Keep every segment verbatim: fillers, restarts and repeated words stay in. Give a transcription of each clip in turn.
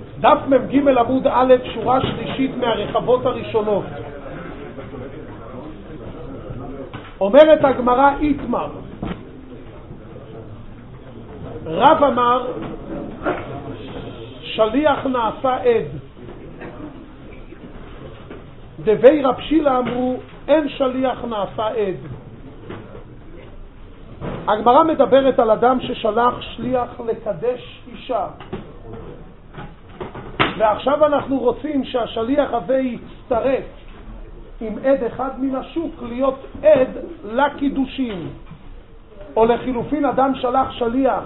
דף מ"ג עמוד א', שורה שלישית מהרחבות הראשונות. אומרת הגמרא איתמר, רב אמר שליח נעשה עד, דבי רב שילה אמרו אין שליח נעשה עד. הגמרא מדברת על אדם ששלח שליח לקדש אישה, ועכשיו אנחנו רוצים שהשליח הזה יצטרף עם עד אחד מן השוק להיות עד לקידושים, או לחילופין אדם שלח שליח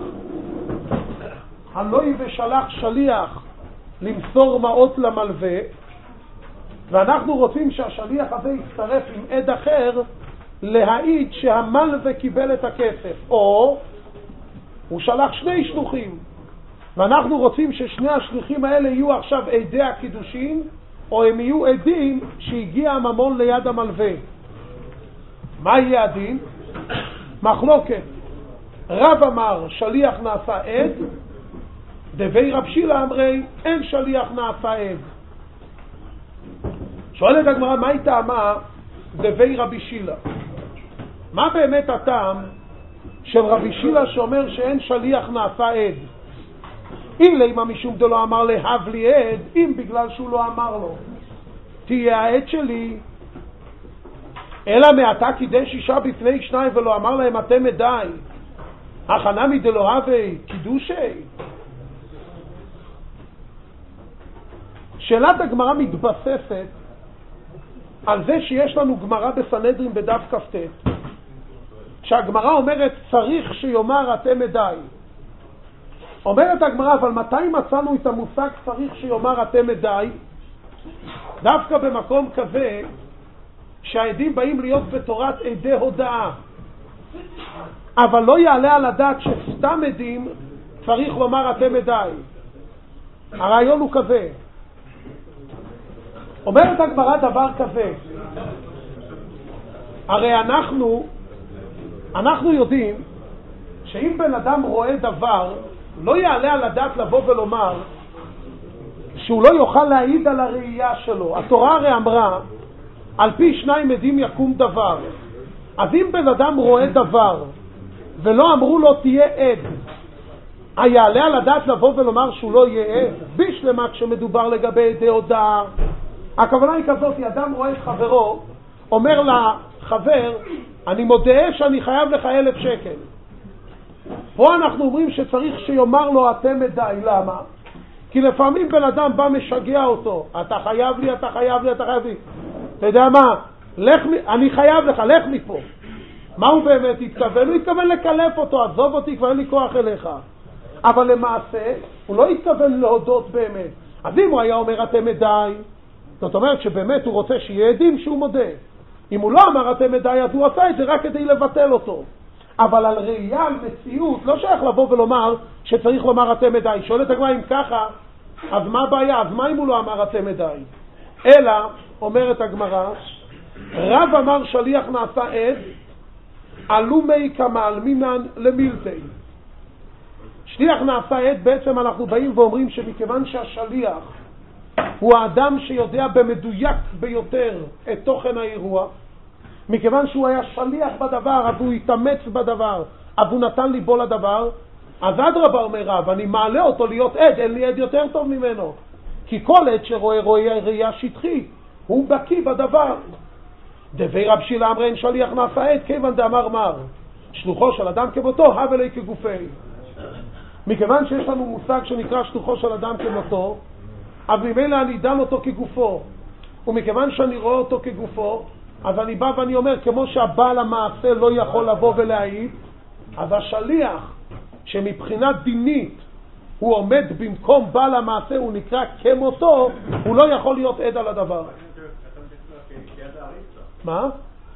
הלוי ושלח שליח למסור מעות למלווה, ואנחנו רוצים שהשליח הזה יצטרף עם עד אחר להעיד שהמלווה קיבל את הכסף, או הוא שלח שני שלוחים ואנחנו רוצים ששני השליחים האלה יהיו עכשיו עדי הקידושים, או הם יהיו עדים שהגיע הממון ליד המלווה. מה יהיה הדין? מחלוקת. רב אמר שליח נעשה עד, דבי רב שילה אמרי אין שליח נעשה עד. שואלת הגמרא, מה היא טעמה דבי רבי שילה? מה באמת הטעם של רבי שילה שאומר שאין שליח נעשה עד? אם לימה משום דלא אמר להב לי עד, אם בגלל שהוא לא אמר לו תהיה העד שלי, אלא מעתה קידש אישה בפני שניים ולא אמר להם אתם עדיי, הכנה מדלא הווי קידושי. שאלת הגמרא מתבססת על זה שיש לנו גמרא בסנהדרין בדף כ"ט, שהגמרא אומרת צריך שיאמר אתם עדיי. אומרת הגמרא, אבל מתי מצאנו את המושג צריך שיאמר אתם עדיי? דווקא במקום כזה שהעדים באים להיות בתורת עדי הודאה, אבל לא יעלה על הדעת שסתם עדים צריך לומר אתם עדיי. הרעיון הוא כזה, אומרת הגמרא דבר כזה, הרי אנחנו אנחנו יודעים שאם בן אדם רואה דבר, לא יעלה על הדעת לבוא ולומר שהוא לא יוכל להעיד על הראייה שלו. התורה הרי אמרה על פי שניים עדים יקום דבר. אז אם בן אדם רואה דבר ולא אמרו לו תהיה עד, היעלה על הדעת לבוא ולומר שהוא לא יהיה עד? בשלמה כשמדובר לגבי עדי הודאה. הכוונה היא כזאת, אדם רואה את חברו, אומר לחבר אני מודה שאני חייב לך אלף שקל. פה אנחנו אומרים שצריך שיאמר לו אתם עדיי. למה? כי לפעמים בן אדם בא משגע אותו, אתה חייב לי, אתה חייב לי, אתה חייב לי. אתה יודע מה? לך, אני חייב לך, לך מפה. מה הוא באמת התכוון? הוא התכוון לקלף אותו, עזוב אותי, כבר אין לי כוח אליך. אבל למעשה הוא לא התכוון להודות באמת. אז אם הוא היה אומר אתם עדיי, זאת אומרת שבאמת הוא רוצה שיהיה עדים שהוא מודה. אם הוא לא אמר אתם עדיי, אז הוא עשה את זה רק כדי לבטל אותו. אבל על ראייה, על מציאות, לא שייך לבוא ולומר שצריך לומר אתם עדיי. שואלת הגמרא, אם ככה, אז מה הבעיה? אז מה אם הוא לא אמר אתם עדיי? אלא, אומרת הגמרא, רב אמר שליח נעשה עד, עלו מי כמל מינן למילתי. שליח נעשה עד, בעצם אנחנו באים ואומרים שמכיוון שהשליח הוא האדם שיודע במדויק ביותר את תוכן האירוע, מכיוון שהוא היה שליח בדבר, אז הוא התאמץ בדבר, אז הוא נתן ליבו לדבר, אז אדרבה אומר רב, אני מעלה אותו להיות עד, אין לי עד יותר טוב ממנו. כי כל עד שרואה רואה ראייה שטחית, הוא בקיא בדבר. דבי רב שילה אמרי אין שליח נעשה עד, כיוון דאמר מר, שלוחו של אדם כמותו, הב אלי כגופי. מכיוון שיש לנו מושג שנקרא שלוחו של אדם כמותו, אז ממילא אני דן אותו כגופו, ומכיוון שאני רואה אותו כגופו, אז אני בא ואני אומר, כמו שהבעל המעשה לא יכול לבוא ולהעיד, אז השליח שמבחינת דינית הוא עומד במקום בעל המעשה, הוא נקרא כמותו, הוא לא יכול להיות עד על הדבר. מה?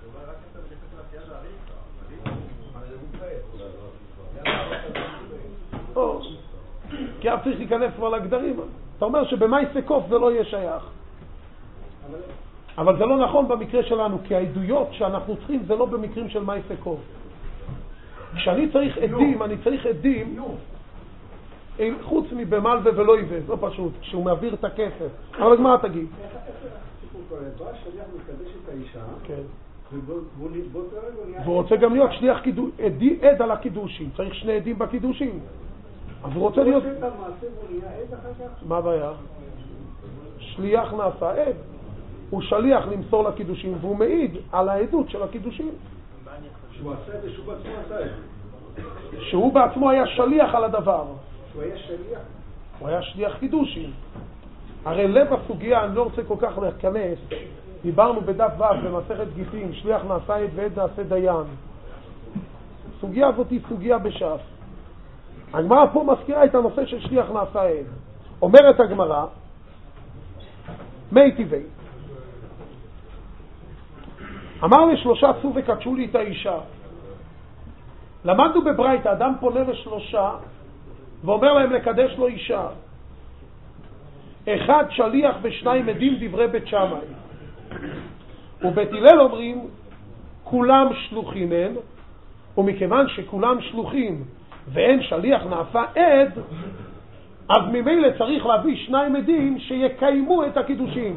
כי אף צריך להיכנס כבר להגדרים. אתה אומר שבמאי סקוף זה לא יהיה שייך, אבל זה לא נכון במקרה שלנו, כי העדויות שאנחנו צריכים זה לא במקרים של מאי סקוף. כשאני צריך עדים, אני צריך עדים חוץ מבמלווה ולא יווה, לא פשוט, כשהוא מעביר את הכסף. אבל מה תגיד? בא שליח מקדש את האישה, כן. והוא רוצה גם להיות שליח עד על הקידושים, צריך שני עדים בקידושים. אז הוא רוצה להיות... מה הבעיה? שליח נעשה עד. הוא שליח למסור לקידושים, והוא מעיד על העדות של הקידושים. שהוא עשה את זה, שהוא בעצמו עשה את זה. שהוא בעצמו היה שליח על הדבר. שהוא היה שליח? הוא היה שליח קידושים. הרי לב הסוגיה, אני לא רוצה כל כך להיכנס, דיברנו בדף ו' במסכת גיטין, שליח נעשה עד ועד נעשה דיין. הסוגיה הזאת היא סוגיה בש"ס. הגמרא פה מזכירה את הנושא של שליח נעשה עד. אומרת הגמרא, מי טבעי. אמר לשלושה צאו וקדשו לי את האישה. למדנו בברייתא, אדם פונה לשלושה ואומר להם לקדש לו אישה. אחד שליח ושניים עדים דברי בית שמאי. ובית הלל אומרים כולם שלוחים הם, ומכיוון שכולם שלוחים ואין שליח נעשה עד, אז ממילא צריך להביא שניים עדים שיקיימו את הקידושים.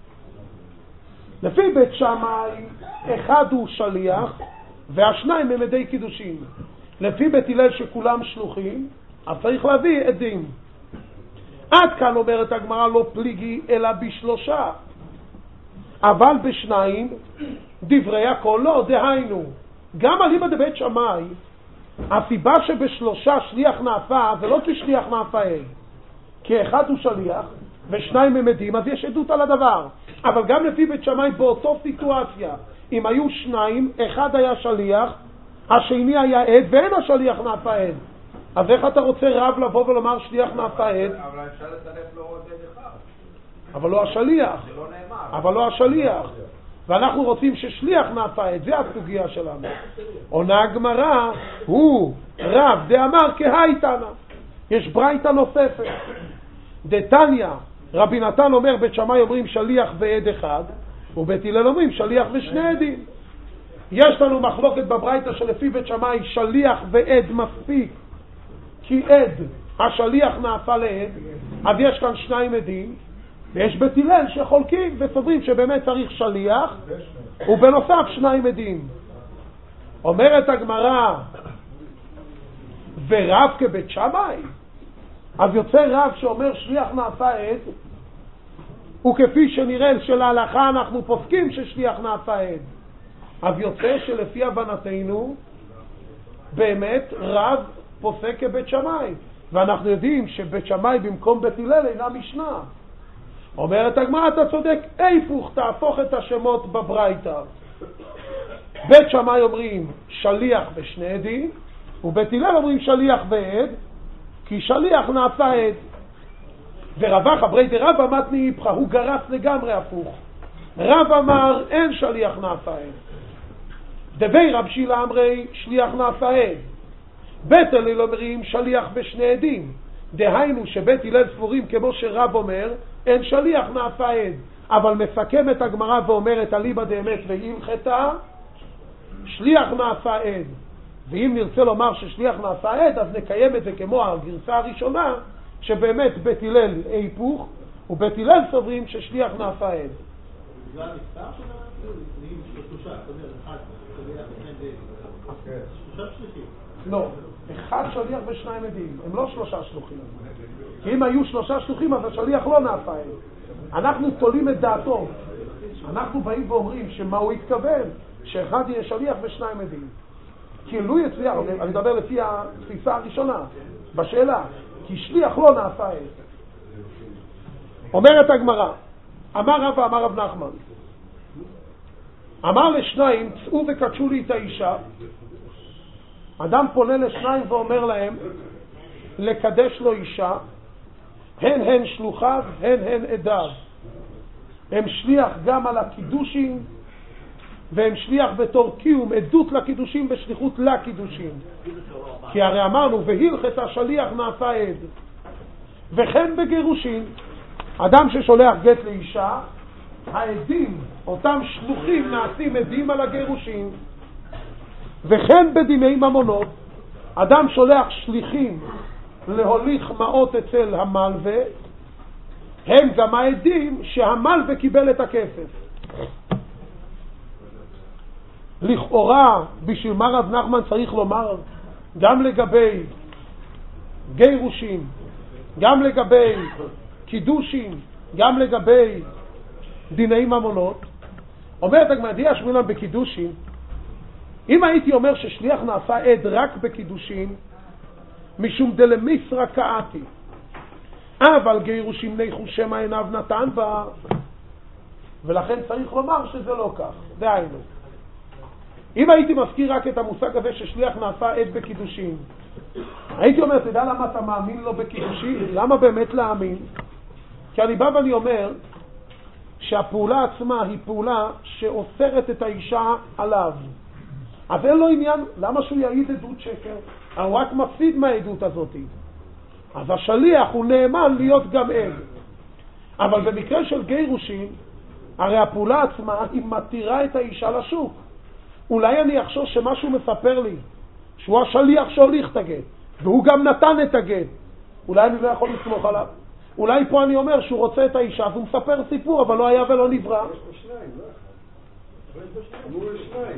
לפי בית שמאי אחד הוא שליח והשניים הם עדי קידושים. לפי בית הלל שכולם שלוחים, אז צריך להביא עדים. עד כאן אומרת הגמרא לא פליגי אלא בשלושה, אבל בשניים דברי הכל לא, דהיינו גם אליבא דבית שמאי הסיבה שבשלושה שליח נעשה זה לא כשליח נעשה עד, כי אחד הוא שליח ושניים הם עדים, אז יש עדות על הדבר. אבל גם לפי בית שמאי באותו סיטואציה, אם היו שניים, אחד היה שליח, השני היה עד ואין השליח נעשה עד, אז איך אתה רוצה רב לבוא ולומר שליח נעשה עד? אבל אפשר לצרף לו עוד עד אחד. אבל לא השליח. זה לא נאמר. אבל לא השליח. ואנחנו רוצים ששליח נעשה עד, זה הסוגיה שלנו. עונה הגמרא, הוא רב דאמר כהייתנא. יש ברייתא נוספת. דתניא, רבי נתן אומר, בית שמאי אומרים שליח ועד אחד, ובית הלל אומרים שליח ושני עדים. יש לנו מחלוקת בברייתא שלפי בית שמאי שליח ועד מספיק, כי עד, השליח נעשה לעד, אז יש כאן שניים עדים, ויש בית הלל שחולקים וסוברים שבאמת צריך שליח, ובנוסף שניים עדים. אומרת הגמרא, ורב כבית שמאי, אז יוצא רב שאומר שליח נעשה עד, וכפי שנראה של ההלכה אנחנו פוסקים ששליח נעשה עד. אז יוצא שלפי הבנתנו באמת רב פוסק כבית שמאי, ואנחנו יודעים שבית שמאי במקום בית הלל אינה משנה. אומרת הגמרא, אתה צודק, איפוך, תהפוך את השמות בברייתא. בית שמאי אומרים שליח ושני עדים, ובית הלל אומרים שליח ועד, כי שליח נעשה עד. ורבא חברי דרב מתני איפכה, הוא גרס לגמרי הפוך. רב אמר אין שליח נעשה עד, דבי רב שילה אמרי שליח נעשה עד. בית הלל אומרים שליח ושני עדים, דהיינו שבית הלל סבורים כמו שרב אומר אין שליח נעשה עד, אבל מסכם את הגמרא ואומרת אליבא דאמת והלכתה שליח נעשה עד. ואם נרצה לומר ששליח נעשה עד, אז נקיים את זה כמו הגרסה הראשונה, שבאמת בית הלל היפוך, ובית הלל סוברים ששליח נעשה עד. זה המספר שלנו? שלושה, זאת אומרת, אחד שליח ושני עדים. שלושה שליחים. לא, אחד שליח ושניים עדים, הם לא שלושה שלוחים. כי אם היו שלושה שלוחים, אז השליח לא נעשה עד. אנחנו תולים את דעתו. אנחנו באים ואומרים שמה הוא התכוון, שאחד יהיה שליח ושניים עדים. כי לו יצליח, אני מדבר לפי התפיסה הראשונה, בשאלה, כי שליח לא נעשה עד. אומרת הגמרא, אמר רב ואמר רב נחמן, אמר לשניים, צאו וקדשו לי את האישה. אדם פונה לשניים ואומר להם לקדש לו אישה, הן הן שלוחיו, הן הן עדיו. הם שליח גם על הקידושים, והם שליח בתור קיום, עדות לקידושים בשליחות לקידושים. כי הרי אמרנו, והלכת השליח נעשה עד. וכן בגירושין, אדם ששולח גט לאישה, העדים, אותם שלוחים נעשים עדים על הגירושין. וכן בדיני ממונות, אדם שולח שליחים להוליך מעות אצל המלווה, הם גם העדים שהמלווה קיבל את הכסף. לכאורה, בשביל מה רב נחמן צריך לומר גם לגבי גירושים, גם לגבי קידושים, גם לגבי דיני ממונות? אומרת הגמרא, דיע שמואלן בקידושים, אם הייתי אומר ששליח נעשה עד רק בקידושים, משום דלמיסרא קאתי, אבל גירושים ניחו שמא עיניו נתן בה, ולכן צריך לומר שזה לא כך. דהיינו, אם הייתי מזכיר רק את המושג הזה ששליח נעשה עד בקידושים, הייתי אומר, תדע למה אתה מאמין לו בקידושים? למה באמת להאמין? כי אני בא ואני אומר שהפעולה עצמה היא פעולה שאוסרת את האישה עליו. אז אין לו עניין, למה שהוא יעיד עדות שקר? הוא רק מפסיד מהעדות הזאת. אז השליח הוא נאמן להיות גם עד. אבל במקרה של גירושים, הרי הפעולה עצמה היא מתירה את האישה לשוק. אולי אני אחשוב שמשהו מספר לי שהוא השליח שהוליך את הגט, והוא גם נתן את הגט. אולי אני לא יכול לסמוך עליו. אולי פה אני אומר שהוא רוצה את האישה, והוא מספר סיפור, אבל לא היה ולא נברא. יש פה שניים, לא? אמרו יש שניים.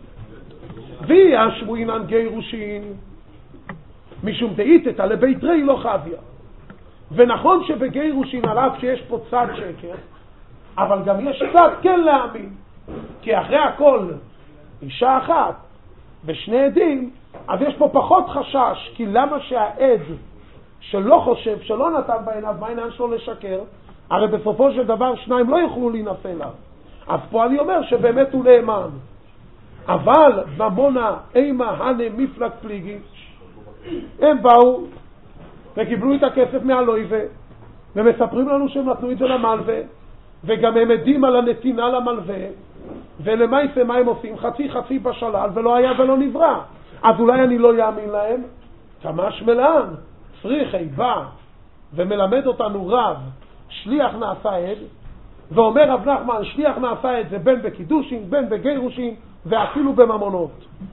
וישבו אינן גירושין משום דאיתתא לבית רי לא חביה. ונכון שבגירושין על אף שיש פה צד שקר, אבל גם יש צד כן להאמין, כי אחרי הכל אישה אחת ושני עדים, אז יש פה פחות חשש. כי למה שהעד שלא חושב, שלא נתן בעיניו, מה העניין שלו לשקר? הרי בסופו של דבר שניים לא יוכלו להינשא לה. אז פה אני אומר שבאמת הוא נאמן. אבל ממונה אימה הנה מפלג פליגי, הם באו וקיבלו את הכסף מהלויבה, ומספרים לנו שהם נתנו את זה למלווה, וגם הם עדים על הנתינה למלווה, ולמעשה מה הם עושים? חצי חצי בשלל, ולא היה ולא נברא. אז אולי אני לא יאמין להם? כמה שמלן צריכי בא ומלמד אותנו רב שליח נעשה עד, ואומר רב נחמן שליח נעשה עד זה בין בקידושים, בין בגירושים, ואפילו בממונות.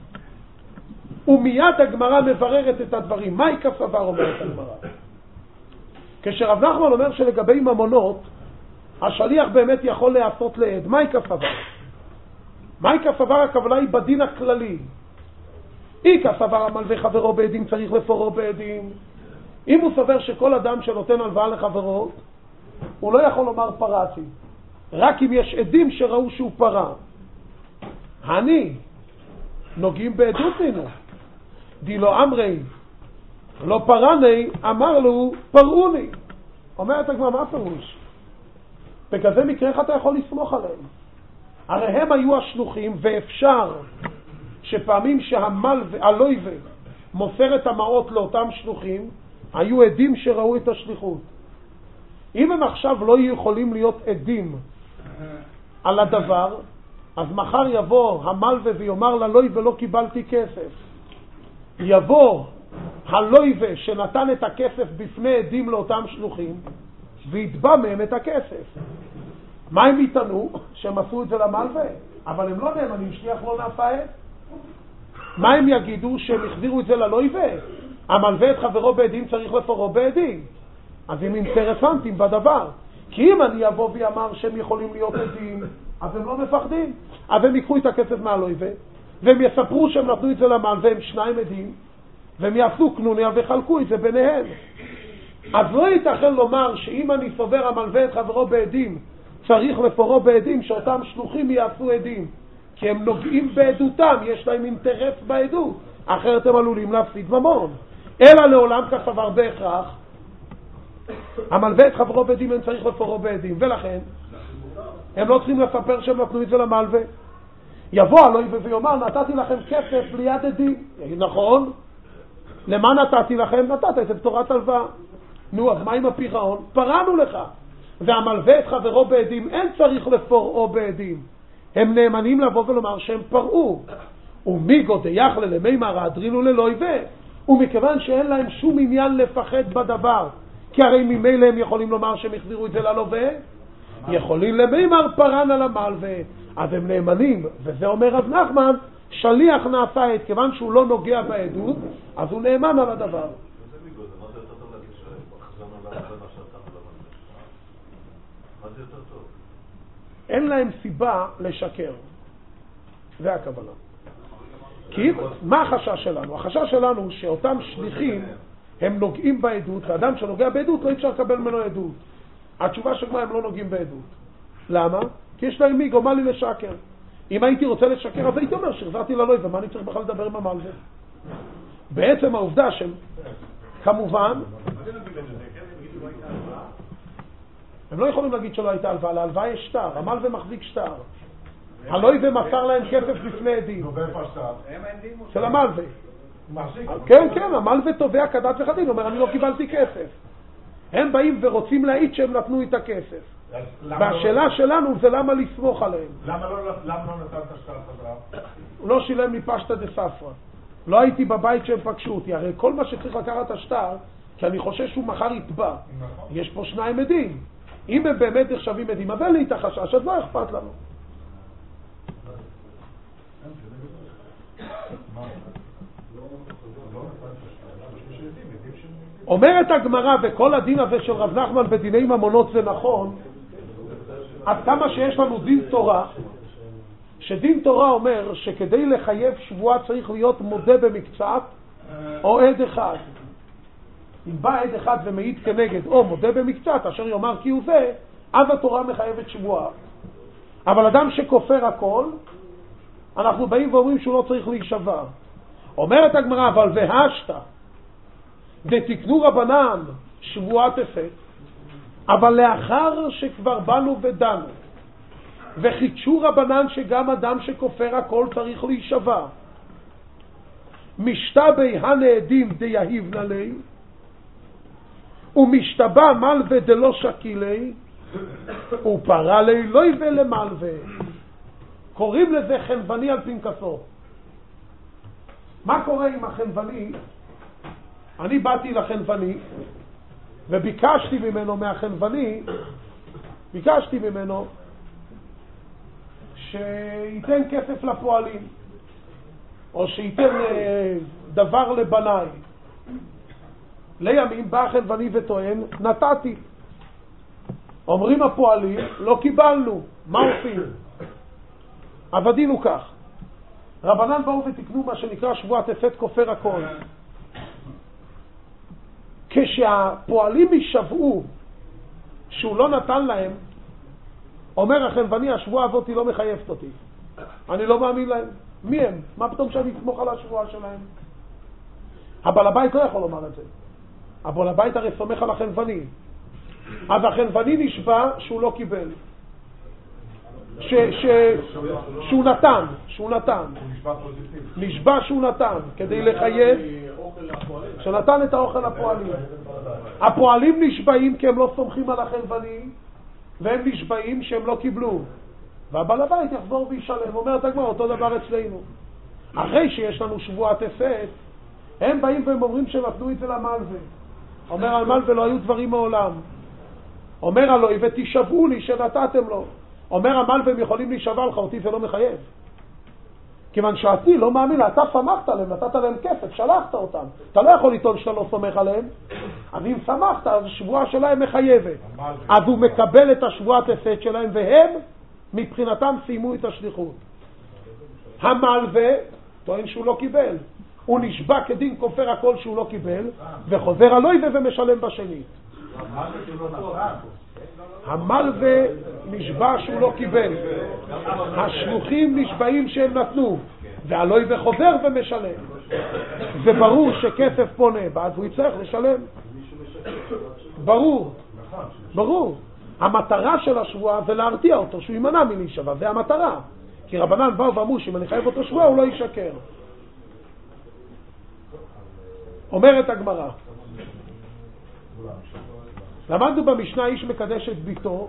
ומיד הגמרא מבררת את הדברים. מהי כסבר אומרת הגמרא? כשרב נחמן אומר שלגבי ממונות השליח באמת יכול לעשות לעד, מהי כסבר? מהי כסבר? הכוונה היא בדין הכללי. אי כסבר המלווה חברו בעדים צריך לפורו בעדים. אם הוא סובר שכל אדם שנותן הלוואה לחברו, הוא לא יכול לומר פרעתי, רק אם יש עדים שראו שהוא פרע. אני נוגעים בעדות אינו די לא אמרי לא פרעני, אמר לו פרעוני. אומרת הגמרא, מה פירוש? בכזה מקרה איך אתה יכול לסמוך עליהם? הרי הם היו השלוחים, ואפשר שפעמים שהלויבה מוסר את המעות לאותם שלוחים, היו עדים שראו את השליחות. אם הם עכשיו לא יכולים להיות עדים על הדבר, אז מחר יבוא המלווה ויאמר ללויבה לא קיבלתי כסף. יבוא הלויבה שנתן את הכסף בפני עדים לאותם שלוחים ויתבע מהם את הכסף. מה הם יתנו? שהם עשו את זה למלווה, אבל הם לא נאמנים, שליח לא נעשה עד. מה הם יגידו? שהם החזירו את זה ללויבה? המלווה את חברו בעדים צריך לפורו בעדים. אז הם אינטרסנטים בדבר, כי אם אני אבוא ויאמר שהם יכולים להיות עדים, אז הם לא מפחדים. אז הם יקחו את הכסף מהלויבה והם יספרו שהם נתנו את זה למלווה, הם שניים עדים, והם יעשו קנוניה וחלקו את זה ביניהם. אז לא ייתכן לומר שאם אני סובר המלווה את חברו בעדים צריך לפורו בעדים, שאותם שלוחים יעשו עדים, כי הם נוגעים בעדותם, יש להם אינטרס בעדות, אחרת הם עלולים להפסיד ממון. אלא לעולם כסבר בהכרח המלווה את חברו בעדים הם צריך לפורו בעדים, ולכן הם לא צריכים לספר שהם נתנו את זה למלווה. יבוא הלויבה ויאמר נתתי לכם כסף ליד עדים. נכון, למה נתתי לכם? נתת את זה בתורת הלוואה. נו, אז מה עם הפירעון? פרענו לך. והמלווה את חברו בעדים אין צריך לפורעו בעדים, הם נאמנים לבוא ולומר שהם פרעו. ומיגו דיחלה למימר האדרינו ללויבה, ומכיוון שאין להם שום עניין לפחד בדבר, כי הרי ממילא הם יכולים לומר שהם החזירו את זה ללווה, יכולים למימר פרען על המלווה, אז הם נאמנים. וזה אומר רב נחמן, שליח נעשה עד, כיוון שהוא לא נוגע בעדות, אז הוא נאמן על הדבר. אין להם סיבה לשקר. זה הכוונה. כי מה החשש שלנו? החשש שלנו הוא שאותם שליחים הם נוגעים בעדות, ואדם שנוגע בעדות לא אפשר לקבל ממנו עדות. התשובה שמה הם לא נוגעים בעדות. למה? כי יש להם מי גומה לי לשקר. אם הייתי רוצה לשקר אז הייתי אומר שחזרתי ללוי, ומה אני צריך בכלל לדבר עם המלווה? בעצם העובדה שהם כמובן הם לא יכולים להגיד שלא הייתה הלוואה, להלוואה יש שטר, המלווה מחזיק שטר. הלוי ומסר להם כסף לפני עדים. של המלווה. כן, כן, המלווה תובע כדת וכדין, אומר אני לא קיבלתי כסף. הם באים ורוצים להעיד שהם נתנו את הכסף. והשאלה שלנו זה למה לסמוך עליהם. למה לא נתן את השטר חזרה? הוא לא שילם לי פשטה דה ספרה. לא הייתי בבית שהם פגשו אותי. הרי כל מה שצריך לקחת את השטר, כי אני חושב שהוא מחר יתבע. יש פה שניים עדים. אם הם באמת נחשבים עדים, אבל לי את החשש, אז לא אכפת לנו. אומרת הגמרא, וכל הדין הזה של רב נחמן בדיני ממונות זה נכון, עד כמה שיש לנו דין תורה, שדין תורה אומר שכדי לחייב שבועה צריך להיות מודה במקצת או עד אחד. אם בא עד אחד ומעיד כנגד או מודה במקצת אשר יאמר כי הוא זה, אז התורה מחייבת שבועה. אבל אדם שכופר הכל, אנחנו באים ואומרים שהוא לא צריך להישבע. אומרת הגמרא, אבל והשתה ותקנו רבנן שבועת אפת, אבל לאחר שכבר באנו ודנו וחידשו רבנן שגם אדם שכופר הכל צריך להישבע, משתבי הנעדים דיהיב נלי ומשתבע מלווה דלא שקילי ופרה לי לא יבא למלווה. קוראים לזה חנווני על פנקסו. מה קורה עם החנווני? אני באתי לחנווני וביקשתי ממנו, מהחנווני ביקשתי ממנו שייתן כסף לפועלים או שייתן דבר לבניי. לימים בא החנווני וטוען נתתי. אומרים הפועלים לא קיבלנו. מה עושים? עבדינו כך, רבנן באו ותקנו מה שנקרא שבועת אפת כופר הכל. כשהפועלים ישבעו שהוא לא נתן להם, אומר החנווני השבועה הזאת היא לא מחייבת אותי, אני לא מאמין להם. מי הם? מה פתאום שאני אסמוך על השבועה שלהם? הבעל הבית לא יכול לומר את זה. הבעל הבית הרי סומך על החנווני. אז החנווני נשבע שהוא לא קיבל, ש, ש, שהוא נתן, שהוא נתן, נשבע שהוא נתן כדי לחייב, שנתן את האוכל לפועלים. הפועלים נשבעים כי הם לא סומכים על החנווני, והם נשבעים שהם לא קיבלו, והבעל הבית יחזור וישלם. אומרת הגמרא אותו דבר אצלנו. אחרי שיש לנו שבועת אפת, הם באים והם אומרים שנתנו את זה למלווה. אומר על מלווה לא היו דברים מעולם. אומר עלוי ותשבעו לי שנתתם לו. אומר המלווה הם יכולים להישבע לך, אותי זה לא מחייב. כיוון שאתי לא מאמין, אתה שמחת עליהם, נתת להם כסף, שלחת אותם. אתה לא יכול לטעון שאתה לא סומך עליהם. אז אם שמחת, אז השבועה שלהם מחייבת. אז הוא מקבל את השבועת אפת שלהם, והם מבחינתם סיימו את השליחות. המלווה טוען שהוא לא קיבל. הוא נשבע כדין כופר הכל שהוא לא קיבל, וחוזר עלוי ומשלם בשנית. המלווה נשבע שהוא לא קיבל, השלוחים נשבעים שהם נתנו, ועלוי וחוזר ומשלם. זה ברור שכסף פונה, ואז הוא יצטרך לשלם. ברור, ברור. המטרה של השבועה זה להרתיע אותו, שהוא יימנע מלהישבע, זה המטרה. כי רבנן באו ואמרו שאם אני חייב אותו שבועה הוא לא ישקר. אומרת הגמרא, למדנו במשנה איש מקדש את ביתו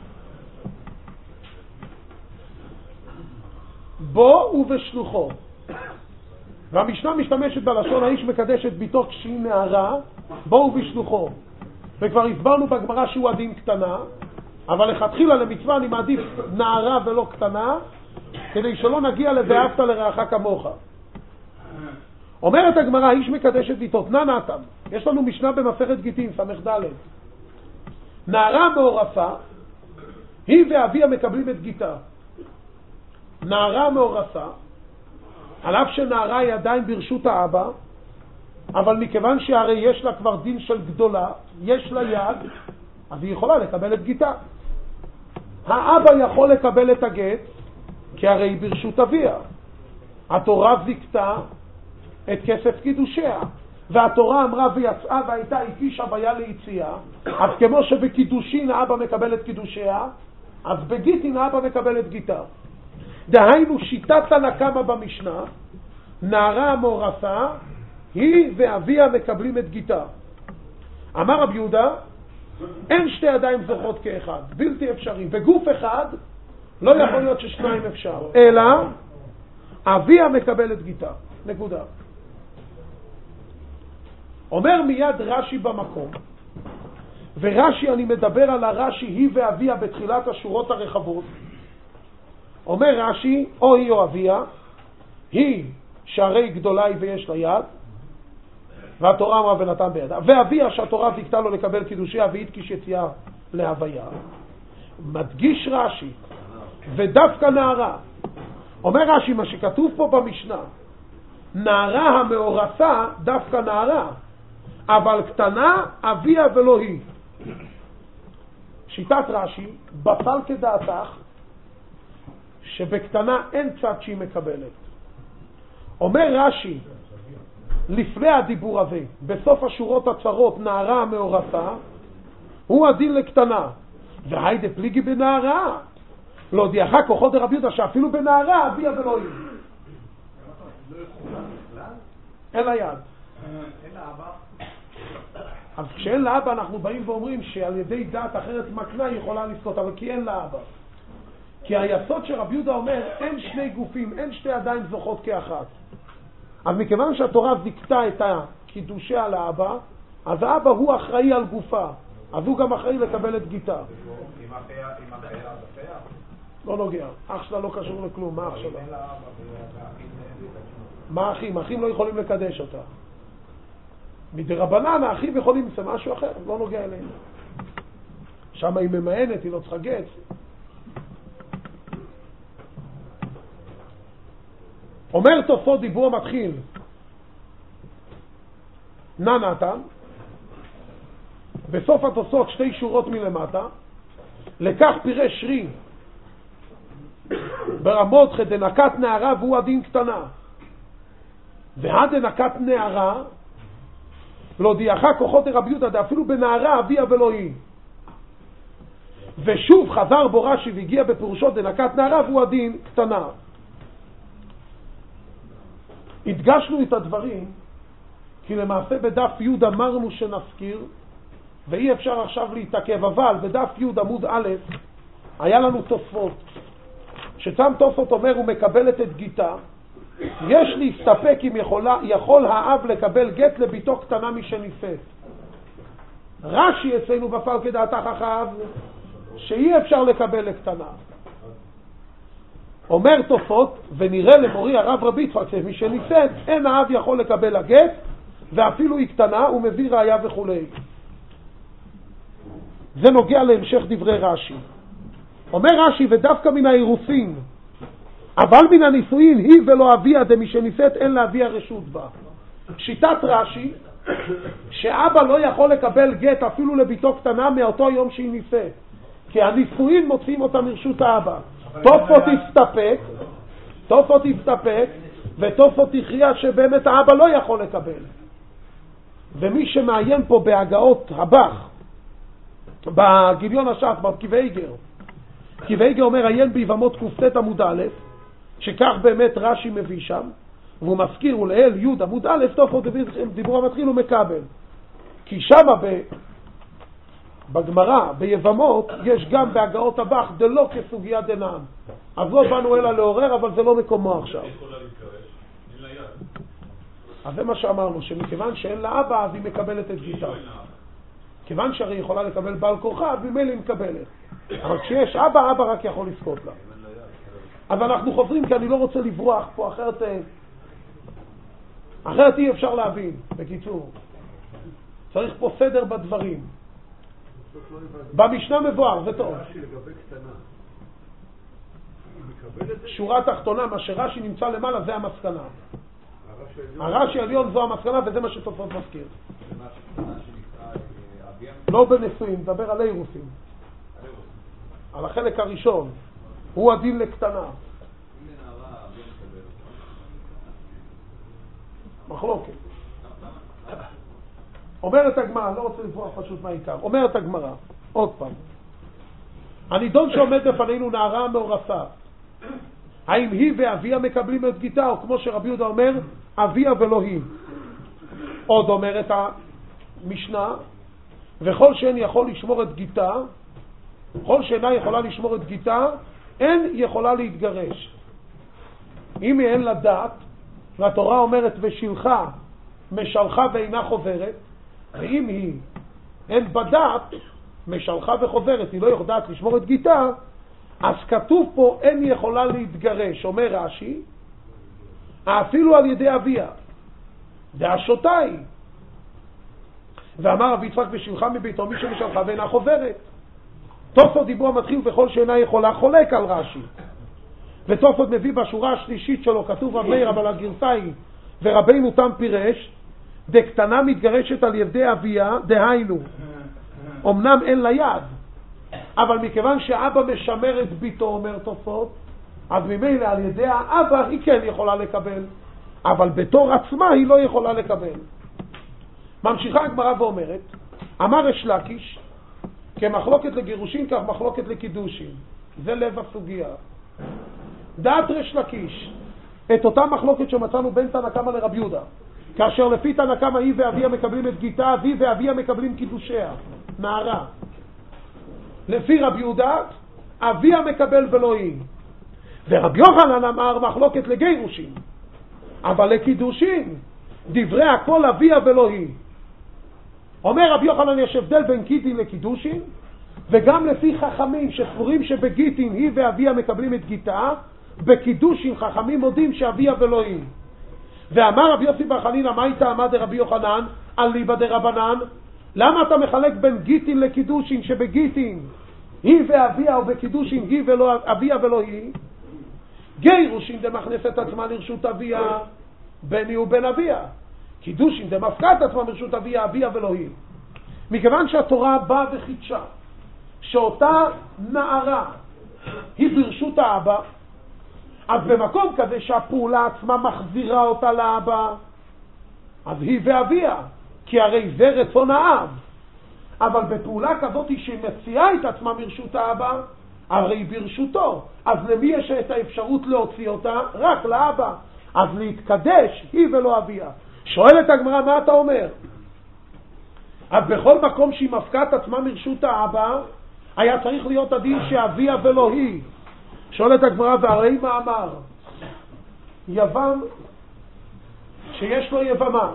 בו ובשלוחו, והמשנה משתמשת בלשון האיש מקדש את ביתו כשהיא נערה בו ובשלוחו, וכבר הסברנו בגמרא שהוא הדין קטנה, אבל לכתחילה למצווה אני מעדיף נערה ולא קטנה, כדי שלא נגיע ל"ואהבת לרעך כמוך". אומרת הגמרא, איש מקדש את ביתו, תנא נתם. יש לנו משנה במסכת גיטין, סמך ד'. נערה מאורסה, היא ואביה מקבלים את גיתה. נערה מאורסה, על אף שנערה היא עדיין ברשות האבא, אבל מכיוון שהרי יש לה כבר דין של גדולה, יש לה יד, אז היא יכולה לקבל את גיתה. האבא יכול לקבל את הגט, כי הרי היא ברשות אביה. התורה זיקתה את כסף קידושיה, והתורה אמרה ויצאה והייתה איתי שוויה ליציאה, אז כמו שבקידושין האבא מקבל את קידושיה, אז בגיטין האבא מקבל את גיתה. דהיינו שיטת תנא קמא במשנה, נערה מאורסה, היא ואביה מקבלים את גיתה. אמר רבי יהודה, אין שתי ידיים זוכות כאחד, בלתי אפשרי. בגוף אחד לא יכול להיות ששניים אפשר, אלא אביה מקבל את גיתה. נקודה. אומר מיד רש"י במקום, ורש"י, אני מדבר על הרש"י היא ואביה בתחילת השורות הרחבות. אומר רש"י, או היא או אביה, היא שהרי גדולה היא ויש לה יד, והתורה אמרה ונתן בידה, ואביה שהתורה זיקתה לו לקבל קידושיה והדגיש יציאה להוויה. מדגיש רש"י, ודווקא נערה. אומר רש"י, מה שכתוב פה במשנה, נערה המאורסה דווקא נערה, אבל קטנה אביה ולא היא. שיטת רש"י, בפל כדעתך, שבקטנה אין צד שהיא מקבלת. אומר רש"י, לפני הדיבור הזה, בסוף השורות הצרות, נערה המאורסה, הוא הדין לקטנה. והיידה פליגי בנערה. לא דיחה כוחות דרבי יהודה שאפילו בנערה אביה ולא היא. אין לה יד. אין לה אבא. אז כשאין לה אבא אנחנו באים ואומרים שעל ידי דת אחרת מקנה היא יכולה לזכות, אבל כי אין לה אבא. כי היסוד שרבי יהודה אומר, אין שני גופים, אין שתי ידיים זוכות כאחת. אז מכיוון שהתורה זיקתה את הקידושי על האבא, אז האבא הוא אחראי על גופה, אז הוא גם אחראי לקבל את גיתה. עם החיה, עם החיה, החיה? לא נוגע, אח שלה לא קשור לכלום, מה אח שלה? אין לה אבא והאחים... מה אחים? אחים לא יכולים לקדש אותה. מדרבנן האחים יכולים, זה משהו אחר, לא נוגע אליהם. שם היא ממאנת, היא לא צריכה גט. אומר תוספות דיבור המתחיל, נא נתן, בסוף התוספות שתי שורות מלמטה, לקח פירש שרי ברמות דנקת נערה והוא הדין קטנה, והדנקת נערה לא דיחה כוחות דרבי יהודה אפילו בנערה אביה ולא היא. ושוב חזר בו רש"י והגיע בפירושו דנקת נערה והוא הדין קטנה. הדגשנו את הדברים כי למעשה בדף י' אמרנו שנזכיר ואי אפשר עכשיו להתעכב, אבל בדף י' עמוד א' היה לנו תוספות שתם תוספות אומר הוא מקבלת את גיתה, יש להסתפק אם יכולה, יכול האב לקבל גט לביתו קטנה משנישאת. רש"י אצלנו בפעל כדעתך אחאב שאי אפשר לקבל לקטנה. אומר תוספות, ונראה למורי הרב רבי יצחק משנישאת אין האב יכול לקבל הגט ואפילו היא קטנה, הוא מביא ראיה וכו'. זה נוגע להמשך דברי רש"י. אומר רש"י ודווקא מן האירוסין אבל מן הנישואין היא ולא אביה דמשנישאת אין לאביה רשות בה. שיטת רש"י שאבא לא יכול לקבל גט אפילו לביתו קטנה מאותו יום שהיא נישאת, כי הנישואין מוצאים אותה מרשות האבא. תוספות הסתפק, תוספות הסתפק ותוספות הכריע שבאמת האבא לא יכול לקבל. ומי שמעיין פה בהגאות הבח בגיליון הש"ס בכיוויגר, כיוויגר אומר עיין ביבמות קופצת עמוד א', שכך באמת רש"י מביא שם, והוא מזכיר ולאל י' עמוד א', תוספות דיבור המתחיל ומקבל. כי שם ב... בגמרא, ביבמות, יש גם בהגאות הבח דלא כסוגיה דנן. אז לא באנו אלא לעורר, אבל זה לא מקומו עכשיו. אז זה מה שאמרנו, שמכיוון שאין לה אבא, אז היא מקבלת את גיתה. כיוון שהרי יכולה לקבל בעל כורחה, אז ממילא היא מקבלת. אבל כשיש אבא, אבא רק יכול לזכות לה. אז אנחנו חוזרים, כי אני לא רוצה לברוח פה, אחרת אחרת אי אפשר להבין. בקיצור, צריך פה סדר בדברים. במשנה מבואר, זה טוב. שורה תחתונה, מה שרש"י נמצא למעלה זה המסקנה. הרש"י העליון זו המסקנה, וזה מה שתוספות מזכיר. לא בנשואים, דבר על אירוסים. על החלק הראשון, הוא הדין לקטנה. מחלוקת. אומרת הגמרא, לא רוצה לברוח פשוט מהעיקר, אומרת הגמרא, עוד פעם, הנידון שעומד בפנינו נערה מאורסה, האם היא ואביה מקבלים את גיתה, או כמו שרבי יהודה אומר, אביה ולא היא. עוד אומרת המשנה, וכל שאין יכול לשמור את גיתה, כל שאינה יכולה לשמור את גיתה, אין יכולה להתגרש. אם היא אין לה דת, והתורה אומרת ושילחה, משלחה ואינה חוזרת, ואם היא אין בדת, משלחה וחוזרת, היא לא יודעת לשמור את גיתה, אז כתוב פה אין יכולה להתגרש. אומר רש"י, אפילו על ידי אביה, דאשותה היא. ואמר רבי יצחק ושילחה מביתו מי שמשלחה ואינה חוזרת. תוספות דיבור המתחיל בכל שאינה יכולה חולק על רש"י. ותוספות מביא בשורה השלישית שלו, כתוב רב מאיר, אבל הגרסה היא, ורבינו תם פירש, דקטנה מתגרשת על ידי אביה, דהיינו, אמנם אין לה יד, אבל מכיוון שאבא משמר את ביתו, אומר תוספות, אז ממילא על ידי האבא היא כן יכולה לקבל, אבל בתור עצמה היא לא יכולה לקבל. ממשיכה הגמרא ואומרת, אמר ריש לקיש, כמחלוקת לגירושין כך מחלוקת לקידושין. זה לב הסוגיה. דעת ריש לקיש, את אותה מחלוקת שמצאנו בין תנא קמא לרבי יהודה, כאשר לפי תנא קמא היא ואביה מקבלים את גיתה, היא ואביה מקבלים קידושיה, נערה. לפי רבי יהודה, אביה מקבל ולא היא. ורבי יוחנן אמר מחלוקת לגירושין, אבל לקידושין, דברי הכל אביה ולא היא. אומר רבי יוחנן יש הבדל בין גיטין לקידושין, וגם לפי חכמים שסבורים שבגיטין היא ואביה מקבלים את גיתה, בקידושין חכמים מודים שאביה ולא היא. ואמר רבי יוסי בר חנינא, מה הייתה עמד רבי יוחנן על ליבא דרבנן? למה אתה מחלק בין גיטין לקידושין, שבגיטין היא ואביה ובקידושין היא ולא אביה ולא היא? גירושין דמכנסת עצמה לרשות אביה, בני ובן אביה. קידושין דמפקת עצמה לרשות אביה, אביה ולא היא. מכיוון שהתורה באה וחידשה שאותה נערה היא ברשות האבא, אז במקום כזה שהפעולה עצמה מחזירה אותה לאבא, אז היא ואביה, כי הרי זה רצון האב. אבל בפעולה כזאת שהיא מציעה את עצמה מרשות האבא, הרי היא ברשותו. אז למי יש את האפשרות להוציא אותה? רק לאבא. אז להתקדש היא ולא אביה. שואלת הגמרא, מה אתה אומר? אז בכל מקום שהיא מפקעת עצמה מרשות האבא, היה צריך להיות הדין שאביה ולא היא. שואלת הגמרא, והרי מה אמר? יבם שיש לו יבמה,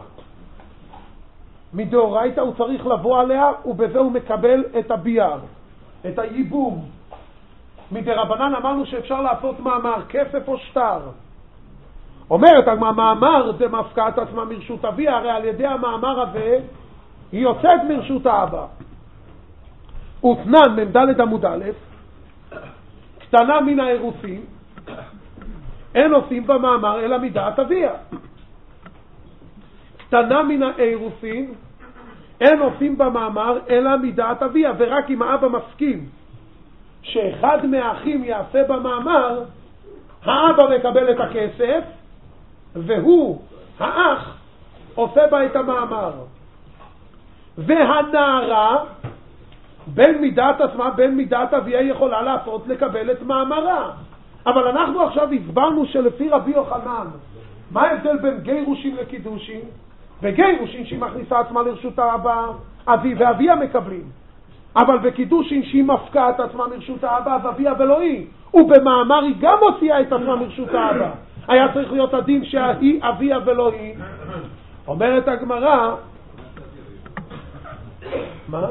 מדאורייתא הוא צריך לבוא עליה, ובזה הוא מקבל את הביאר, את הייבום. מדרבנן אמרנו שאפשר לעשות מאמר, כסף או שטר. אומרת הגמרא, מאמר זה מפקעת עצמה מרשות אביה, הרי על ידי המאמר הזה היא יוצאת מרשות האבא. ותנן ממדלת עמוד א', קטנה מן האירוסין, אין עושים במאמר אלא מדעת אביה. קטנה מן האירוסין, אין עושים במאמר אלא מדעת אביה, ורק אם האבא מסכים שאחד מהאחים יעשה במאמר, האבא מקבל את הכסף, והוא, האח, עושה בה את המאמר. והנערה, בין מידת עצמה, בין מידת אביה יכולה לעשות לקבל את מאמרה. אבל אנחנו עכשיו הסברנו שלפי רבי יוחנן, מה ההבדל בין גירושין לקידושין? בגירושין שהיא מכניסה עצמה לרשות האבא, אבי ואביה מקבלים. אבל בקידושין שהיא מפקעה את עצמה מרשות האבא, אז אביה ולא היא. ובמאמר היא גם מוציאה את עצמה מרשות האבא. היה צריך להיות הדין שהיא אביה ולא היא. אומרת הגמרא, מה?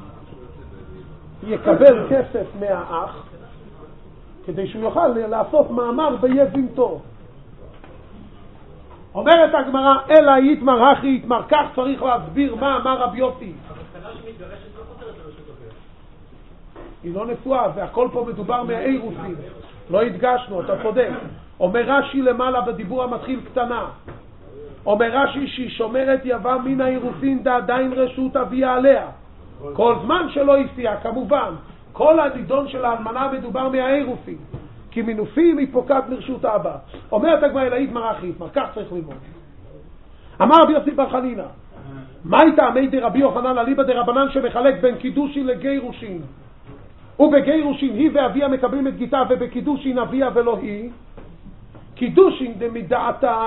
יקבל כסף מהאח כדי שהוא יוכל לעשות מאמר ביבמתו. אומרת הגמרא, אלא יתמר הכי יתמר, כך צריך להסביר מה אמר רבי יוסי. אבל קטנה שמתגרשת לא חוזרת לרשות הגר. היא לא נשואה, והכל פה מדובר מהאירוסין. לא הדגשנו, אתה צודק. אומר רש"י למעלה בדיבור המתחיל קטנה. אומר רש"י שהיא שומרת יבם מן האירוסין דה עדיין רשות אביה עליה. כל זמן שלא הסיעה, כמובן. כל הנידון של האלמנה מדובר מהאירוסין. כי מנופים היא פוקעת מרשות האבא. אומרת הגמרא אלא יתמר הכי יתמר, כך צריך ללמוד. אמר רבי יוסי בר חנינא, מה טעמי דרבי יוחנן אליבא דרבנן שמחלק בין קידושין לגירושין? ובגירושין היא ואביה מקבלים את גיתה, ובקידושין אביה ולא היא. קידושין דמדעתה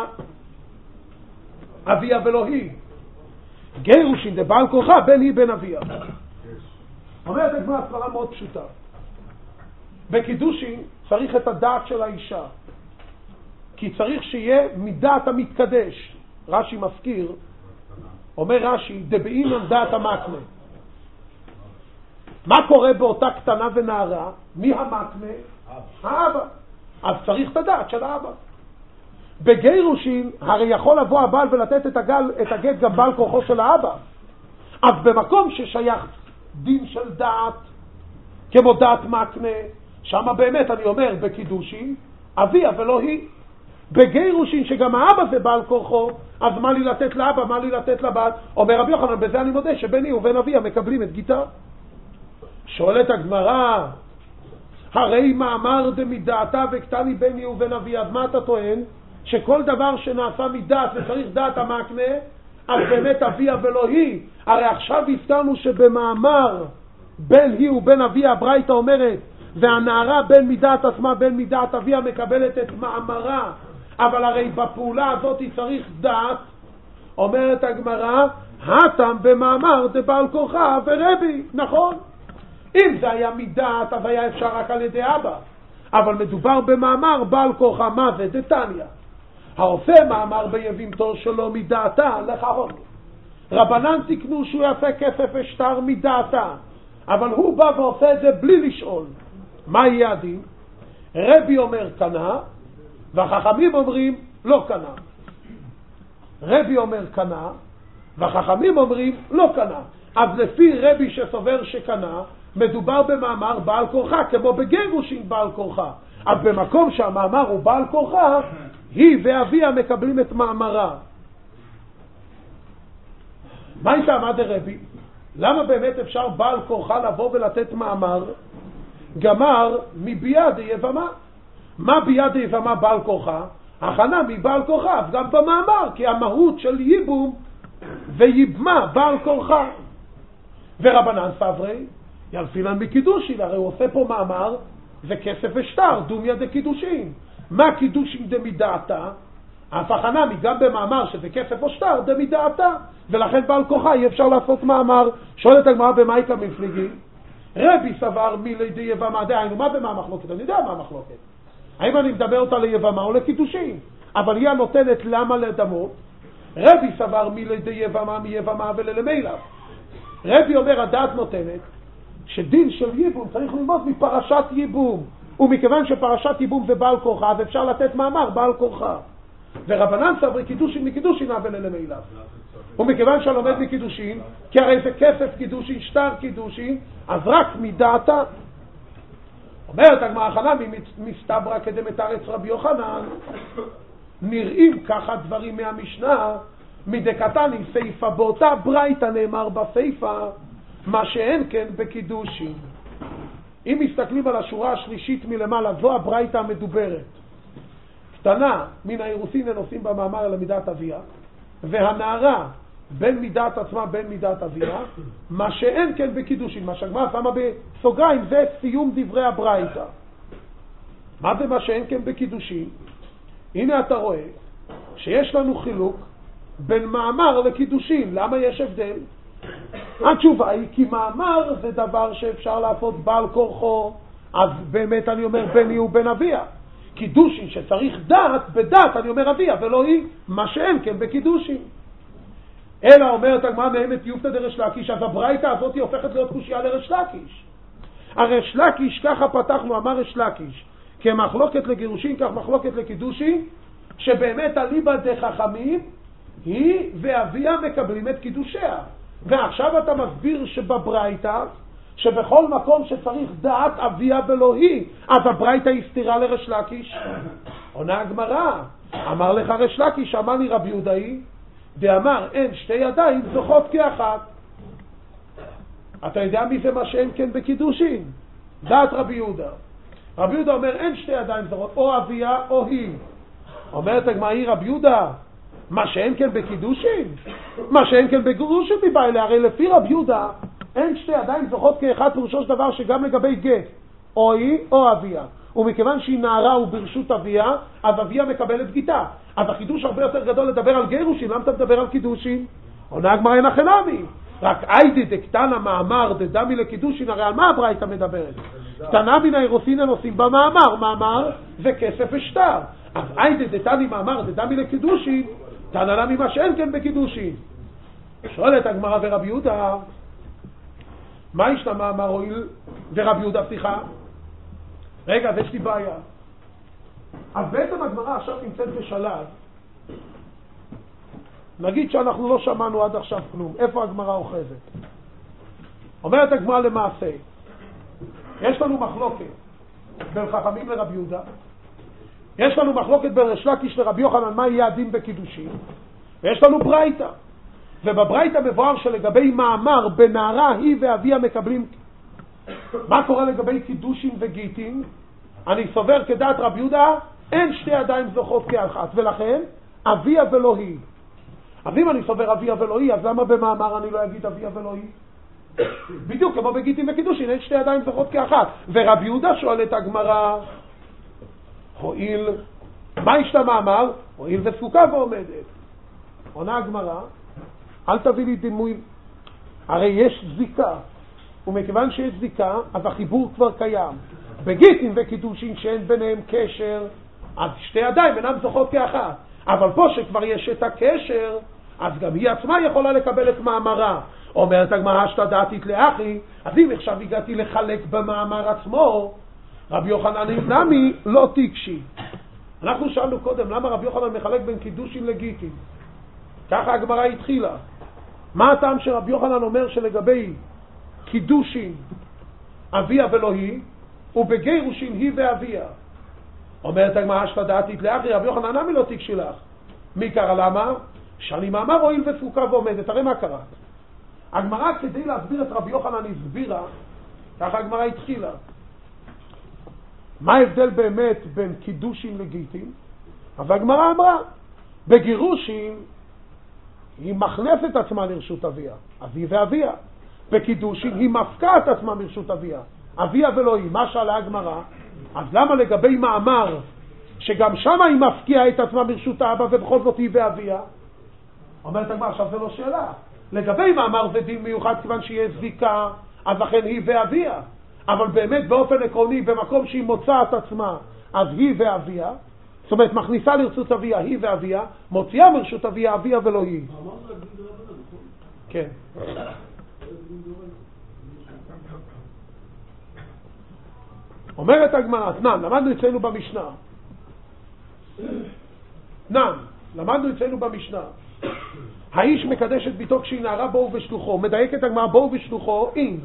אביה ולא היא. גירושין דבעל כורחה בין היא בין אביה. אומרת הגמרא סברה מאוד פשוטה. בקידושין צריך את הדעת של האישה, כי צריך שיהיה מדעת המתקדש. רש"י מזכיר, אומר רש"י, דבעינן דעת המקנה. מה קורה באותה קטנה ונערה? מי המקנה? האבא. אז צריך את הדעת של האבא. בגירושין הרי יכול לבוא הבעל ולתת את, הגל, את הגט גם בעל כוחו של האבא. אז במקום ששייך דין של דעת, כמו דעת מקנה, שם באמת אני אומר בקידושין אביה ולא היא. בגירושין שגם האבא זה בעל כוחו, אז מה לי לתת לאבא, מה לי לתת לבת? אומר רבי יוחנן, בזה אני מודה שביני ובין אביה מקבלים את גיתה. שואלת הגמרא, הרי מאמר דמדעתה וקטני ביני ובין אביה, אז מה אתה טוען? שכל דבר שנעשה מדעת וצריך דעת המקנה, אז באמת אביה ולא היא. הרי עכשיו הפתרנו שבמאמר בין היא ובין אביה הברייתא אומרת והנערה בין מדעת עצמה בין מדעת אביה מקבלת את מאמרה, אבל הרי בפעולה הזאת היא צריך דעת. אומרת הגמרא, הטם במאמר דבעל כורחה ורבי. נכון, אם זה היה מדעת אז היה אפשר רק על ידי אבא, אבל מדובר במאמר בעל כורחה. מה זה? דתניא, העושה מאמר ביבימתו שלו מדעתה לחהון. רבנן תקנו שהוא יעשה כסף ושטר מדעתה, אבל הוא בא ועושה את זה בלי לשאול. מה יהיה הדין? רבי אומר קנה והחכמים אומרים לא קנה. רבי אומר קנה והחכמים אומרים לא קנה. אז לפי רבי שסובר שקנה מדובר במאמר בעל כורחה, כמו בגירושין בעל כורחה. אז במקום שהמאמר הוא בעל כורחה, היא ואביה מקבלים את מאמרה. מה הייתה עמד הרבי? למה באמת אפשר בעל כורחה לבוא ולתת מאמר? גמר מביד יבמה. מה ביד יבמה בעל כורחה? הכנה מבעל כורחה, גם במאמר, כי המהות של ייבום ויבמה בעל כורחה. ורבנן סברי ילפינן בקידושין, הרי הוא עושה פה מאמר וכסף ושטר, דומיה דקידושין. מה קידושין דמידעתה? אף הכנה גם במאמר שזה כסף או שטר דמידעתה, ולכן בעל כורחה אי אפשר לעשות מאמר. שואלת הגמרא במה איתה מפליגים? רבי סבר מילי די יבמה, דהיינו מה במה המחלוקת? אני יודע מה המחלוקת, האם אני מדבר אותה ליבמה או לקידושין, אבל היא הנותנת למה לדמות. רבי סבר מילי די יבמה מיבמה וללמילא. רבי אומר הדעת נותנת שדין של ייבום צריך ללמוד מפרשת ייבום, ומכיוון שפרשת ייבום זה בעל כורחה אז אפשר לתת מאמר בעל כורחה. ורבנן סברי קידושין מקידושין וללמילא, ומכיוון שלומד מקידושין, כי הרי זה כסף קידושין, שטר קידושין, אז רק מדעתה. אומרת הגמרא הכנה מסתברא כדמתרץ רבי יוחנן, נראים ככה דברים מהמשנה, מדקתני סייפה, באותה ברייתא נאמר בסייפה מה שאין כן בקידושין. אם מסתכלים על השורה השלישית מלמעלה, זו הברייתא המדוברת. קטנה מן האירוסין הנושאים במאמר על מידת אביה, והנערה בין מידת עצמה בין מידת אביה, מה שאין כן בקידושין. מה שהגמרא שמה בסוגריים זה סיום דברי הברייתא. מה זה מה שאין כן בקידושין? הנה אתה רואה שיש לנו חילוק בין מאמר לקידושין. למה יש הבדל? התשובה היא כי מאמר זה דבר שאפשר לעשות בעל כורחו, אז באמת אני אומר בין היא ובין אביה. קידושין שצריך דעת, בדעת אני אומר אביה ולא היא, מה שאין כן בקידושין. אלא אומרת הגמרא מהמת יופתא דרש לקיש, אז הברייתא הזאת הופכת להיות קושיה לרש לקיש. הרש לקיש ככה פתחנו, אמר רש לקיש, כמחלוקת לגירושין כך מחלוקת לקידושין, שבאמת אליבא דחכמים היא ואביה מקבלים את קידושיה. ועכשיו אתה מסביר שבברייתא, שבכל מקום שצריך דעת אביה ולא היא, אז הברייתא היא סתירה לריש לקיש. עונה הגמרא, אמר לך ריש לקיש, אמר לי רבי יהודאי, דאמר אין שתי ידיים זוכות כאחת. אתה יודע מי זה מה שאין כן בקידושין? דעת רבי יהודה. רבי יהודה אומר אין שתי ידיים זוכות, או אביה או היא. אומרת הגמרא, היא רבי יהודה, מה שאין כן בקידושין? מה שאין כן בגירושין מבא אליה, הרי לפי רבי יהודה אין שתי ידיים זוכות כאחד, פירושו של דבר שגם לגבי גט, או היא או אביה. ומכיוון שהיא נערה וברשות אביה, אז אביה מקבלת גיטה. אז החידוש הרבה יותר גדול לדבר על גירושין, למה אתה מדבר על קידושין? עונה הגמרא אין החינמי. רק איידי דקטנה מאמר דדמי לקידושין, הרי על מה הברייתא מדברת? קטנה מן האירוסין הנושאים במאמר, מאמר זה כסף ושטר. אז איידי דתני מאמר דדמי לקידושין, תענה לה ממה שאין כן בקידושין. שואלת הגמרא ורבי יהודה, מה יש לה מאמר הועיל ורבי יהודה פתיחה? רגע, אז יש לי בעיה. אז בעצם הגמרא עכשיו נמצאת בשלב, נגיד שאנחנו לא שמענו עד עכשיו כלום, איפה הגמרא אוחזת? אומרת הגמרא למעשה, יש לנו מחלוקת בין חכמים לרבי יהודה, יש לנו מחלוקת בין ריש לקיש לרבי יוחנן מה יהיה הדין בקידושין, ויש לנו ברייתא, ובברייתא מבואר שלגבי מאמר בנערה היא ואביה מקבלים. מה קורה לגבי קידושין וגיטין? אני סובר כדעת רבי יהודה אין שתי ידיים זוכות כאחת, ולכן אביה ולא היא. אז אם אני סובר אביה ולא היא, אז למה במאמר אני לא אגיד אביה ולא היא? בדיוק כמו בגיטין וקידושין אין שתי ידיים זוכות כאחת. ורבי יהודה שואל את הגמרא, הועיל, מה יש למאמר? הועיל וסוכה ועומדת. עונה הגמרא, אל תביא לי דימוי, הרי יש זיקה, ומכיוון שיש זיקה אז החיבור כבר קיים. בגיטין וקידושין שאין ביניהם קשר, אז שתי ידיים אינם זוכות כאחת. אבל פה שכבר יש את הקשר, אז גם היא עצמה יכולה לקבל את מאמרה. אומרת הגמרא שתדעתית לאחי, אז אם עכשיו הגעתי לחלק במאמר עצמו, רבי יוחנן נמי לא תיקשי. אנחנו שאלנו קודם למה רבי יוחנן מחלק בין קידושין לגיטין. ככה הגמרא התחילה. מה הטעם שרבי יוחנן אומר שלגבי קידושין אביה ולא היא, ובגירושין היא ואביה? אומרת הגמרא שתדעתית לאחי, רבי יוחנן נמי לא תיקשי לך. מי קרא למה? שאני מאמר הועיל וסוכה ועומדת. הרי מה קרה? הגמרא כדי להסביר את רבי יוחנן הסבירה, ככה הגמרא התחילה. מה ההבדל באמת בין קידושין לגיטין? אז הגמרא אמרה, בגירושין היא מכנסת עצמה לרשות אביה, אז היא ואביה. בקידושין היא מפקה את עצמה מרשות אביה, אביה ולא היא. מה שאלה הגמרא? אז למה לגבי מאמר שגם שם היא מפקיעה את עצמה מרשות האבא ובכל זאת היא ואביה? אומרת הגמרא, עכשיו זה לא שאלה. לגבי מאמר זה דין מיוחד כיוון שיש זיקה, אז לכן היא ואביה. אבל באמת באופן עקרוני במקום שהיא מוצאה את עצמה אז היא ואביה, זאת אומרת מכניסה לרשות אביה היא ואביה, מוציאה מרשות אביה אביה ולא היא. כן. אומרת הגמרא, תנן, למדנו אצלנו במשנה. תנן, למדנו אצלנו במשנה. האיש מקדש את ביתו כשהיא נערה בואו בשלוחו. מדייקת הגמרא בואו בשלוחו, אין.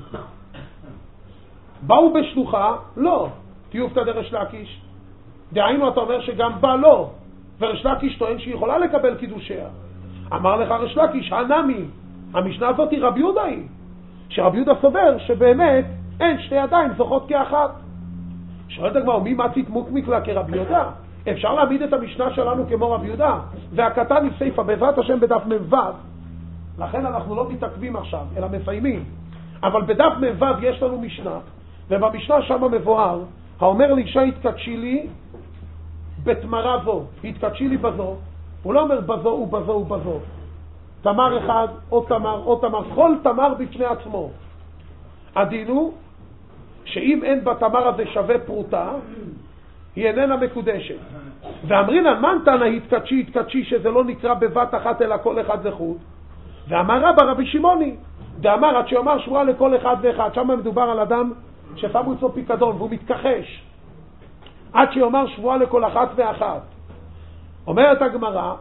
באו בשלוחה, לא. תיופתא דריש לקיש. דהיינו אתה אומר שגם בא לא. וריש לקיש טוען שהיא יכולה לקבל קידושיה. אמר לך ריש לקיש, הנמי. המשנה הזאת היא רבי יהודה היא. שרבי יהודה סובר שבאמת אין שתי ידיים זוכות כאחת. שואלת הגמרא, מי מצית מוקמיק לה כרבי יהודה? אפשר להעמיד את המשנה שלנו כמו רבי יהודה. והקטן יפסייפה בעזרת השם בדף מ"ו. לכן אנחנו לא מתעכבים עכשיו, אלא מסיימים. אבל בדף מ"ו יש לנו משנה, ובמשנה שם מבואר, האומר לאישה התקדשי לי בתמרה זו, התקדשי לי בזו. הוא לא אומר בזו ובזו ובזו. תמר אחד או תמר או תמר, כל תמר בפני עצמו. הדין הוא שאם אין בתמר הזה שווה פרוטה, היא איננה מקודשת. ואמרינן, מה נתנה התקדשי התקדשי שזה לא נקרא בבת אחת אלא כל אחד לחוד? ואמר רבא רבי שמעוני, דאמר עד שאומר שבועה לכל אחד ואחד. שם מדובר על אדם ששמו אצלו פיקדון והוא מתכחש. עד שאומר שבועה לכל אחת ואחת. אומרת הגמרא,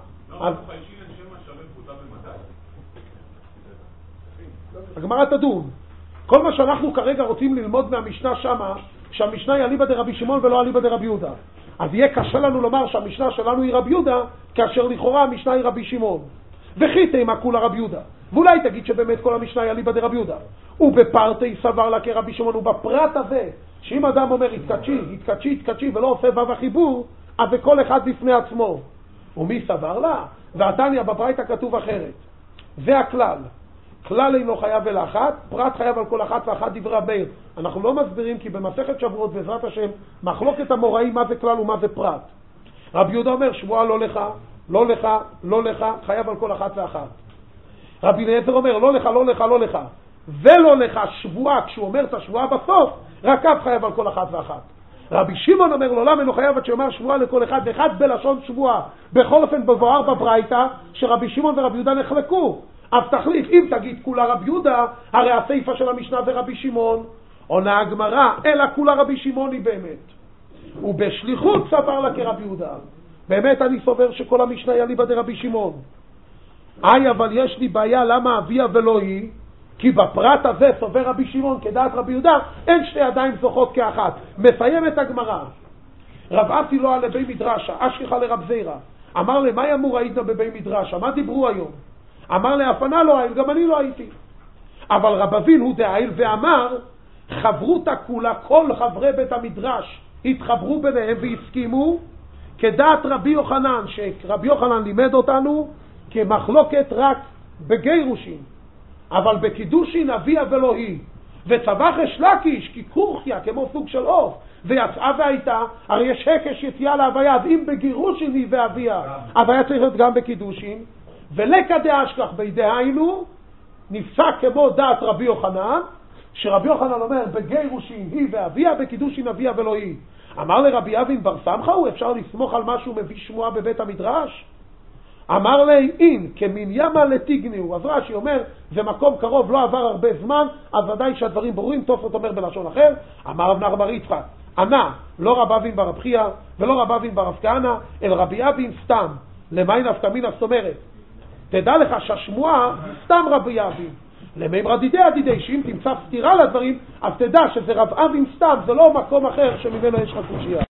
הגמרא תדון. כל מה שאנחנו כרגע רוצים ללמוד מהמשנה שמה, שהמשנה היא אליבא דרבי שמעון ולא אליבא דרבי יהודה. אז יהיה קשה לנו לומר שהמשנה שלנו היא רבי יהודה, כאשר לכאורה המשנה היא רבי שמעון. וכי תימא כולה רבי יהודה. ואולי תגיד שבאמת כל המשנה היא אליבא דרבי יהודה. ובפרטי סבר לה כרבי שמעון, ובפרט הזה, שאם אדם אומר התקדשי, התקדשי, התקדשי, ולא עושה וו החיבור, אז זה כל אחד בפני עצמו. ומי סבר לה? והתניא בברייתא כתוב אחרת. זה הכלל. כלל אינו חייב אל אחת, פרט חייב על כל אחת ואחת דברי המאיר. אנחנו לא מסבירים כי במסכת שבועות בעזרת השם מחלוקת המוראים מה זה כלל ומה זה פרט. רבי יהודה אומר שבועה לא לך, לא לך, לא לך, חייב על כל אחת ואחת. רבי אליעזר אומר לא לך, לא לך, לא לך, ולא לך שבועה, כשהוא אומר את השבועה בסוף, רק אף חייב על כל אחת ואחת. רבי שמעון אומר לו למה אינו חייב עד שאומר שבועה לכל אחד ואחד בלשון שבועה. בכל אופן בבואר בברייתא שרבי שמעון ורבי יהודה נחלקו. אז תחליף, אם תגיד כולה רבי יהודה, הרי הסיפא של המשנה זה רבי שמעון. עונה הגמרא, אלא כולה רבי שמעון היא באמת. ובשליחות סבר לה כרבי יהודה. באמת אני סובר שכל המשנה היא אליבא דרבי שמעון. איי, אבל יש לי בעיה למה אביה ולא היא, כי בפרט הזה סובר רבי שמעון כדעת רבי יהודה, אין שתי ידיים זוכות כאחת. מסיימת הגמרא. רב אסי לא על לבי מדרשה, אשכחה לרב זירא. אמר לי, מה אמור היית בבי מדרשה? מה דיברו היום? אמר לי, הפנה לא הייל, גם אני לא הייתי. אבל רב אבין הוא דהייל ואמר, חברותה כולה, כל חברי בית המדרש התחברו ביניהם והסכימו, כדעת רבי יוחנן, שרבי יוחנן לימד אותנו, כמחלוקת רק בגירושים, אבל בקידושין אביה ולא היא. וצבח אשלקיש, כי קורחיה, כמו סוג של עוף, ויצאה והייתה, הרי יש הקש יציאה להוויה, אז אם בגירושין היא ואביה, אז היה צריך להיות גם בקידושין, ולקא דאשכח בידהיינו, נפסק כמו דעת רבי יוחנן, שרבי יוחנן אומר, בגירושין היא ואביה, בקידושין אביה ולא היא. אמר לרבי אבין בר סמכה, הוא אפשר לסמוך על משהו מביא שמועה בבית המדרש? אמר לי, אין, כמין ימה לתיגניו. אז רש"י אומר, זה מקום קרוב, לא עבר הרבה זמן, אז ודאי שהדברים ברורים. תוספות אומר בלשון אחר, אמר רב נחמן בר יצחק, ענה, לא רב אבין בר רב חייא, ולא רב אבין בר רב כהנא, אלא רבי אבין סתם. למי נפקא מינה? זאת אומרת, תדע לך שהשמועה סתם רבי אבין. למימרא דידי דידי, שאם תמצא סתירה לדברים, אז תדע שזה רב אבין סתם, זה לא מקום אחר שממנו יש לך קושיה.